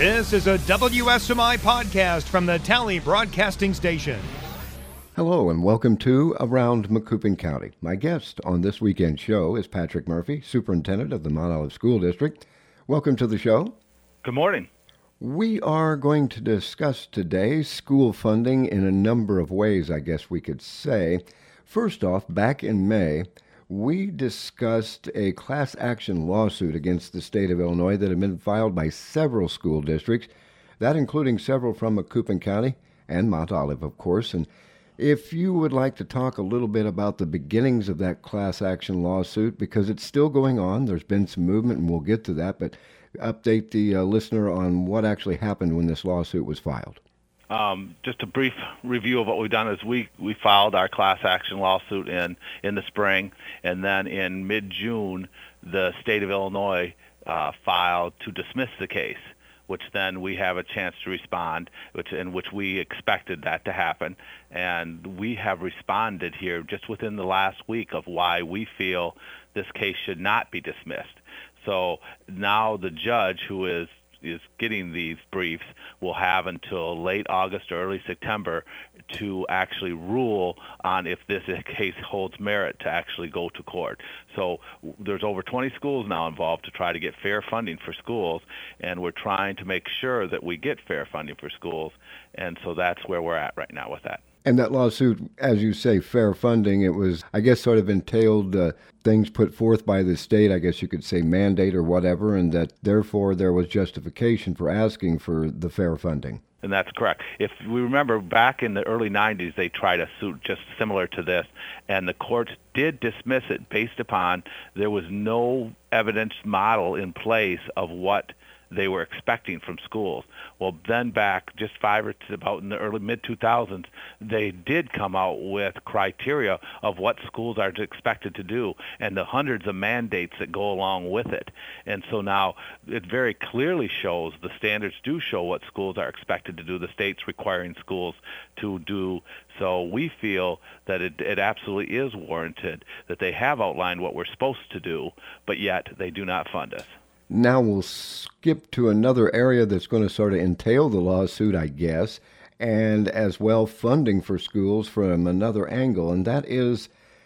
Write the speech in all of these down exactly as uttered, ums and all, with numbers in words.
This is a W S M I podcast from the Tally Broadcasting Station. Hello and welcome to Around Macoupin County. My guest on this weekend show is Patrick Murphy, Superintendent of the Mount Olive School District. Welcome to the show. Good morning. We are going to discuss today school funding in a number of ways, I guess we could say. First off, back in May, we discussed a class action lawsuit against the state of Illinois that had been filed by several school districts, that including several from Macoupin County and Mount Olive, of course. And if you would like to talk a little bit about the beginnings of that class action lawsuit, because it's still going on, there's been some movement, and we'll get to that, but update the uh, listener on what actually happened when this lawsuit was filed. Um, just a brief review of what we've done is we, we filed our class action lawsuit in, in the spring, and then in mid-June, the state of Illinois uh, filed to dismiss the case, which then we have a chance to respond, which in which we expected that to happen. And we have responded here just within the last week of why we feel this case should not be dismissed. So now the judge who is is getting these briefs will have until late August or early September to actually rule on if this case holds merit to actually go to court. So there's over twenty schools now involved to try to get fair funding for schools, and we're trying to make sure that we get fair funding for schools, and so that's where we're at right now with that. And that lawsuit, as you say, fair funding, it was, I guess, sort of entailed uh, things put forth by the state, I guess you could say mandate or whatever, and that therefore there was justification for asking for the fair funding. And that's correct. If we remember back in the early nineties, they tried a suit just similar to this, and the court did dismiss it based upon there was no evidence model in place of what they were expecting from schools. Well, then back just five or t- about in the early mid two thousands, they did come out with criteria of what schools are expected to do and the hundreds of mandates that go along with it. And so now it very clearly shows, the standards do show what schools are expected to do, the state's requiring schools to do. So we feel that it, it absolutely is warranted that they have outlined what we're supposed to do, but yet they do not fund us. Now we'll skip to another area that's going to sort of entail the lawsuit, I guess, and as well funding for schools from another angle, and that is,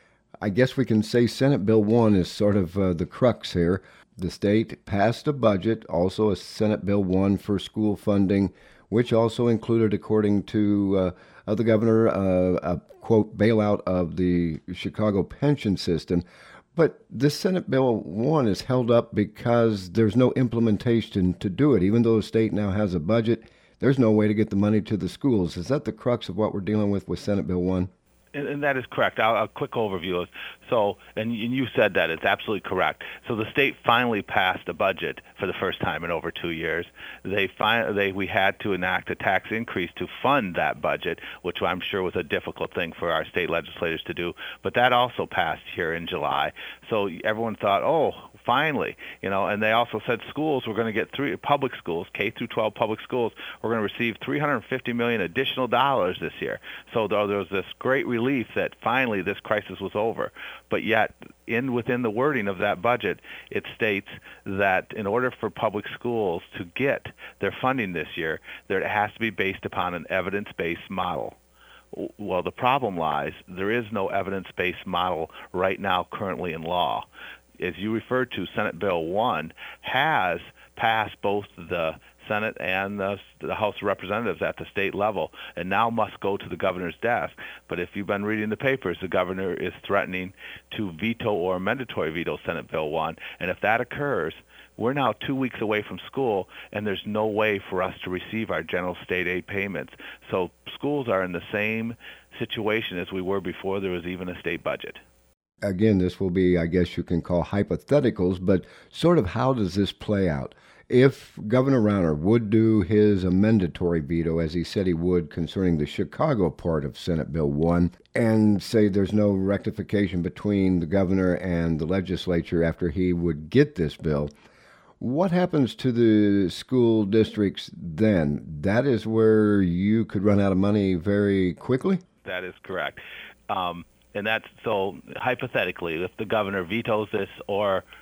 I guess we can say Senate Bill one is sort of uh, the crux here. The state passed a budget, also a Senate Bill one for school funding, which also included, according to uh, the governor, uh, a, quote, bailout of the Chicago pension system. But this Senate Bill one is held up because there's no implementation to do it. Even though the state now has a budget, there's no way to get the money to the schools. Is that the crux of what we're dealing with with Senate Bill one? And, and that is correct. I'll, a quick overview is so, and you said that it's absolutely correct. So the state finally passed a budget for the first time in over two years. They fi- they we had to enact a tax increase to fund that budget, which I'm sure was a difficult thing for our state legislators to do. But that also passed here in July. So everyone thought, oh, finally, you know. And they also said schools were going to get three public schools, K through twelve public schools, were going to receive three hundred fifty million dollars additional dollars this year. So there was this great relief that finally this crisis was over. But yet, in within the wording of that budget, it states that in order for public schools to get their funding this year, there it has to be based upon an evidence-based model. Well, the problem lies, there is no evidence-based model right now currently in law. As you referred to, Senate Bill one has passed both the Senate and the, the House of Representatives at the state level, and now must go to the governor's desk. But if you've been reading the papers, the governor is threatening to veto or mandatory veto Senate Bill one, and if that occurs, we're now two weeks away from school, and there's no way for us to receive our general state aid payments. So schools are in the same situation as we were before there was even a state budget. Again, this will be, I guess you can call hypotheticals, but sort of how does this play out? If Governor Rauner would do his amendatory veto, as he said he would concerning the Chicago part of Senate Bill one, and say there's no rectification between the governor and the legislature after he would get this bill, what happens to the school districts then? That is where you could run out of money very quickly? That is correct. Um, and that's so hypothetically, if the governor vetoes this or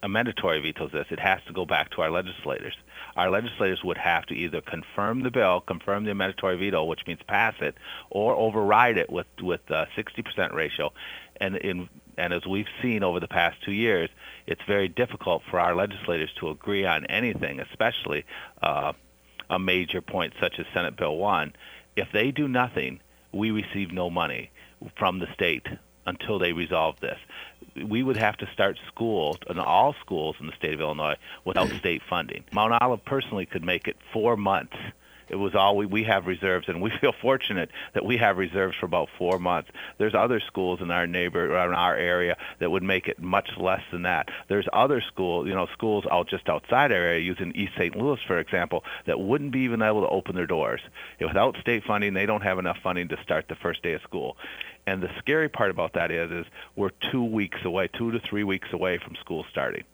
a mandatory vetoes this, it has to go back to our legislators. Our legislators would have to either confirm the bill, confirm the mandatory veto, which means pass it, or override it with with a sixty percent ratio. And in and as we've seen over the past two years, it's very difficult for our legislators to agree on anything, especially uh, a major point such as Senate Bill one. If they do nothing, we receive no money from the state until they resolve this. We would have to start schools, and all schools in the state of Illinois, without state funding. Mount Olive personally could make it four months. It was all we, we have reserves, and we feel fortunate that we have reserves for about four months. There's other schools in our neighbor, in our area, that would make it much less than that. There's other schools, you know, schools out just outside our area, using East Saint Louis, for example, that wouldn't be even able to open their doors. Without state funding, they don't have enough funding to start the first day of school. And the scary part about that is, is we're two weeks away, two to three weeks away from school starting.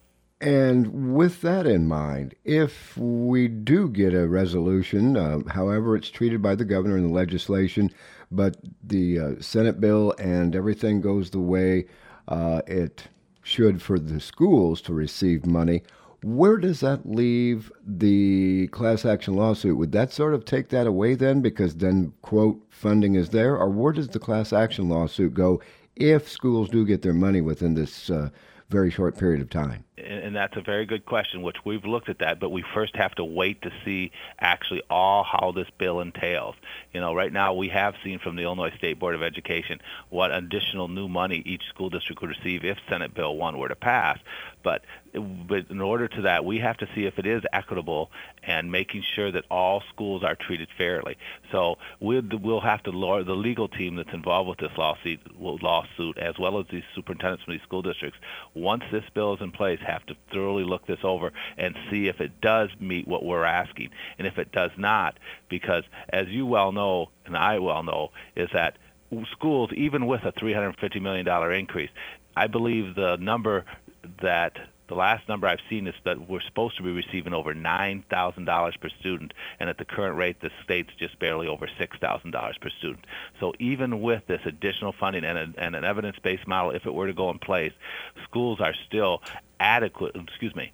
And with that in mind, if we do get a resolution, uh, however it's treated by the governor and the legislation, but the uh, Senate bill and everything goes the way uh, it should for the schools to receive money, where does that leave the class action lawsuit? Would that sort of take that away then, because then, quote, funding is there? Or where does the class action lawsuit go if schools do get their money within this uh, very short period of time? And that's a very good question, which we've looked at that, but we first have to wait to see actually all how this bill entails. You know, right now we have seen from the Illinois State Board of Education what additional new money each school district would receive if Senate Bill one were to pass. But, but in order to that, we have to see if it is equitable and making sure that all schools are treated fairly. So we'll, we'll have to, the legal team that's involved with this lawsuit, lawsuit, as well as these superintendents from these school districts, once this bill is in place, have to thoroughly look this over and see if it does meet what we're asking. And if it does not, because as you well know, and I well know, is that schools, even with a three hundred fifty million dollars increase, I believe the number that the last number I've seen is that we're supposed to be receiving over nine thousand dollars per student, and at the current rate, the state's just barely over six thousand dollars per student. So even with this additional funding and, a, and an evidence-based model, if it were to go in place, schools are still adequate, excuse me,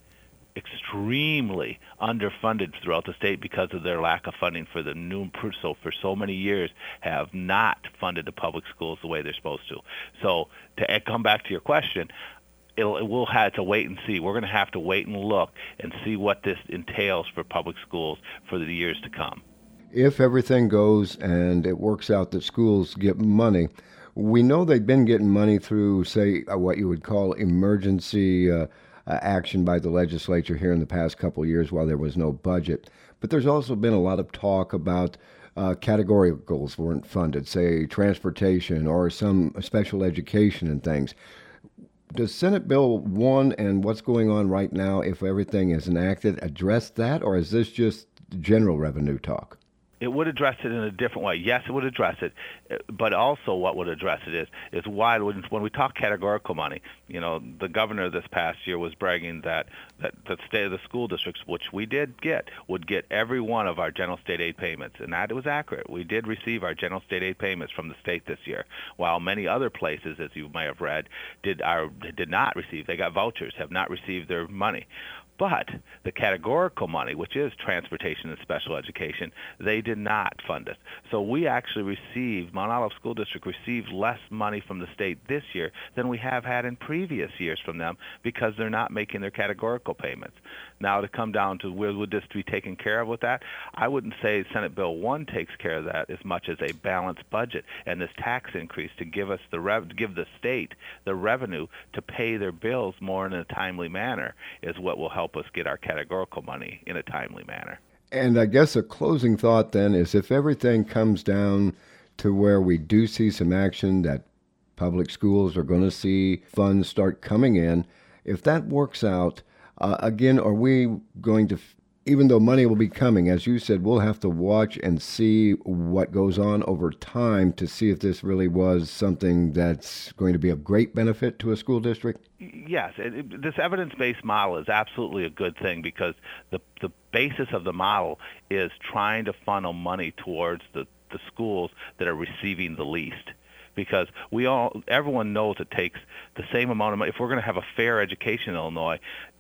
extremely underfunded throughout the state because of their lack of funding for the new, so for so many years have not funded the public schools the way they're supposed to. So to come back to your question, It'll, it will have to wait and see. We're going to have to wait and look and see what this entails for public schools for the years to come. If everything goes and it works out that schools get money, we know they've been getting money through, say, uh, what you would call emergency uh, uh, action by the legislature here in the past couple of years while there was no budget. But there's also been a lot of talk about uh, categoricals weren't funded, say transportation or some special education and things. Does Senate Bill one and what's going on right now, if everything is enacted, address that, or is this just general revenue talk? It would address it in a different way. Yes, it would address it, but also what would address it is is why when we talk categorical money, you know, the governor this past year was bragging that that the state of the school districts, which we did get, would get every one of our general state aid payments, and that was accurate. We did receive our general state aid payments from the state this year, while many other places, as you may have read, did our did not receive. They got vouchers, have not received their money. But the categorical money, which is transportation and special education, they did not fund us. So we actually received, Mount Olive School District received less money from the state this year than we have had in previous years from them because they're not making their categorical payments. Now, to come down to where would this be taken care of with that, I wouldn't say Senate Bill one takes care of that as much as a balanced budget and this tax increase to give us the rev- give the state the revenue to pay their bills more in a timely manner is what will help us get our categorical money in a timely manner. And I guess a closing thought then is if everything comes down to where we do see some action that public schools are going to see funds start coming in, if that works out, uh, again, are we going to, even though money will be coming, as you said, we'll have to watch and see what goes on over time to see if this really was something that's going to be of great benefit to a school district? Yes, it, it, this evidence-based model is absolutely a good thing because the the basis of the model is trying to funnel money towards the, the schools that are receiving the least. Because we all, everyone knows it takes the same amount of money. If we're going to have a fair education in Illinois,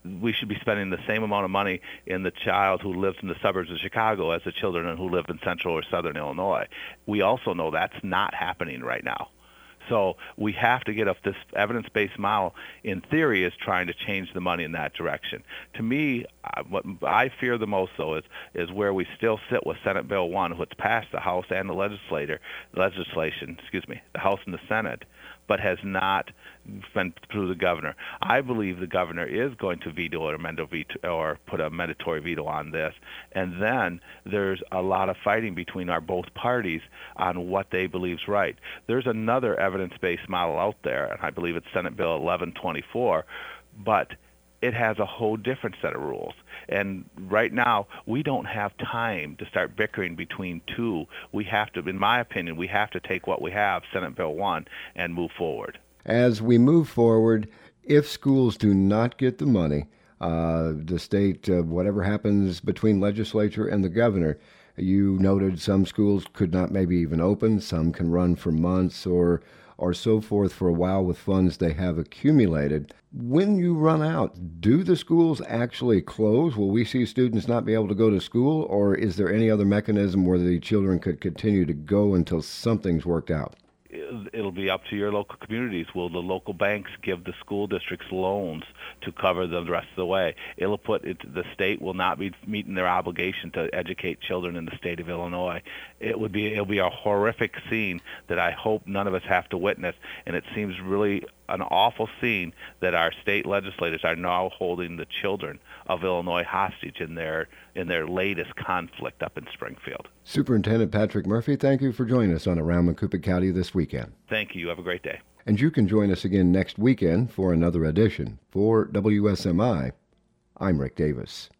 we should be spending the same amount of money in the child who lives in the suburbs of Chicago as the children who live in central or southern Illinois. We also know that's not happening right now. So we have to get up this evidence-based model, in theory, is trying to change the money in that direction. To me, what I fear the most, though, is is where we still sit with Senate Bill one, which passed the House and the legislator, legislation, excuse me, the House and the Senate, but has not been through the governor. I believe the governor is going to veto or amend a veto or put a mandatory veto on this, and then there's a lot of fighting between our both parties on what they believe is right. There's another evidence-based model out there, and I believe it's Senate Bill eleven twenty-four, but it has a whole different set of rules. And right now, we don't have time to start bickering between two. We have to, in my opinion, we have to take what we have, Senate Bill one, and move forward. As we move forward, if schools do not get the money, uh, the state, uh, whatever happens between legislature and the governor, you noted some schools could not maybe even open, some can run for months or or so forth for a while with funds they have accumulated. When you run out, do the schools actually close? Will we see students not be able to go to school, or is there any other mechanism where the children could continue to go until something's worked out? It'll be up to your local communities. Will the local banks give the school districts loans to cover them the rest of the way? It'll put it, the state will not be meeting their obligation to educate children in the state of Illinois. It would be it'll be a horrific scene that I hope none of us have to witness. And it seems really an awful scene that our state legislators are now holding the children of Illinois hostage in their in their latest conflict up in Springfield. Superintendent Patrick Murphy, thank you for joining us on Around Macoupin County this weekend. Thank you. You have a great day. And you can join us again next weekend for another edition. For W S M I, I'm Rick Davis.